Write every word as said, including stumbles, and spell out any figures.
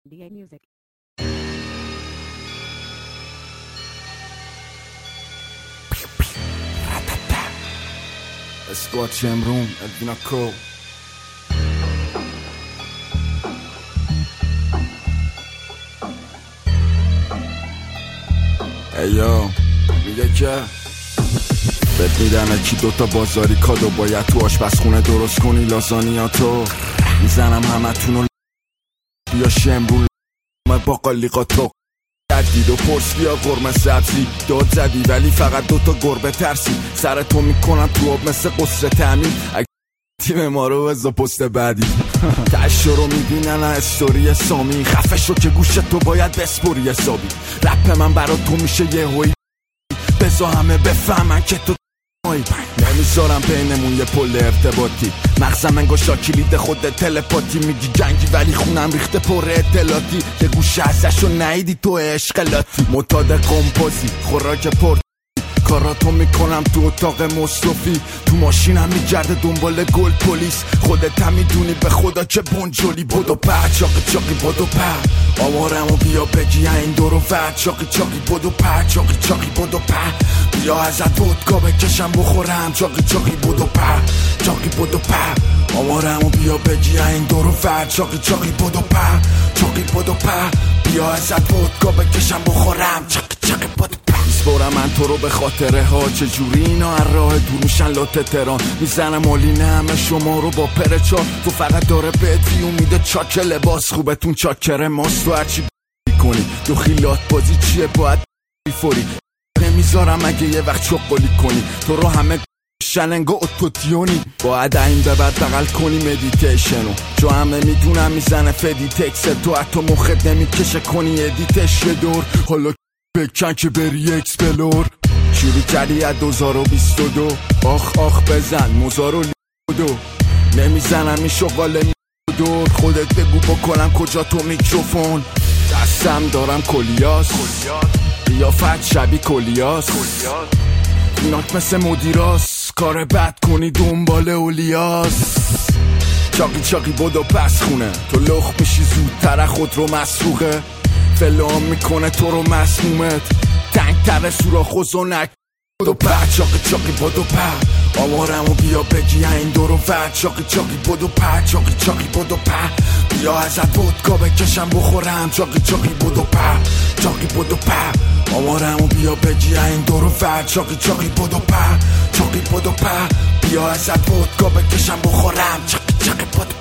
دی ای Music. اسکوات شمرون ادوینا کو ایو میگه که بهت میدن کی دوتا بازاری کادو باید تو آشپزخونه درست کنی لازانیاتو میزنم همه تونو بیا شمرون ما با قلیقاتو دید و پرس بیا قرمه سبزی داد زدی ولی فقط دوتا گربه ترسی سرتو میکنم تو آب مثل قصر تعمیر اگه تیم ما رو بزا پست بعدی تشو رو میبینن استوری سامی خفه شو که گوشت تو باید بسپوری حسابی رپ من برا تو میشه یه هوی بزا همه بفهمن که تو نمیذارم بینمون یه پل ارتباطی مغزم انگا شاکیلیده خود تلپاتی میگی جنگی ولی خونم ریخته پر اطلاعاتی یه گوشه ازشو نهیدی تو عشقلاتی متاد قمپازی خوراک پر کاراتو میکنم تو اتاق مصرفی تو ماشینم میگرده دنبال گل پلیس خودت هم میدونی به خدا چه بنجلی بدو پر چاقی چاقی بدو پر آوارمو بیا بگی این دورو ور چاقی چاقی بدو پر چاقی چاقی بدو پر بیا ازت ودکا بکشم بخورم چاقی چاقی بدو پر چاقی بدو پر آوارمو بیا بگی این دورو ور چاقی چاقی بدو پر چاقی بدو پر بیا ازت ودکا بکشم بخورم چاقی چاقی بدو میسپرم من تو رو به خاطره ها چجوری اینا هر راه دور میشن لات تران میزنم مالینه همه شما رو با پرچا تو فقط داره بهت میده چاک لباس خوبتون چاکره ماست تو هرچی کنی تو خیلات بازی چیه باید بیفوری نمیذارم اگه یه وقت چقلی کنی تو رو همه شننگا اتوتیونی باید این به بعد بغل کنی مدیتیشنو چو همه میدونم میزنه فدی تکس تو حتی مخت نمیکشه کنی ادیتش یه دور حالا بکن که بری اکسپلور شروع کردی از دوزار و بیست و دو آخ آخ بزن موزار و لیدو نمیزنم این شغال دور خودت بگو بکنم کجا تو میکروفون دستم دارم کلیاس قیافت شبی کلیاس ایناک مثل مدیراس کار بد کنی دنبال اولیاس چاقی چاقی بدو پس خونه تو لخ میشی زودتر خود رو مسروقه فلان میکنه تو رو مسمومت تنگ تر سوراخ و زنک بدو پر چاقی چاقی بدو پر آوارمو بیا بگی این دورو ور چاقی چاقی بدو پر چاقی چاقی بدو پر بیا ازت ودکا بکشم بخورم چاقی چاقی بدو پر چاقی بدو پر آوارمو بیا بگی این دورو ور چاقی چاقی بدو پر چاقی بدو پر بیا ازت ودکا بکشم بخورم چاقی چاقی بدو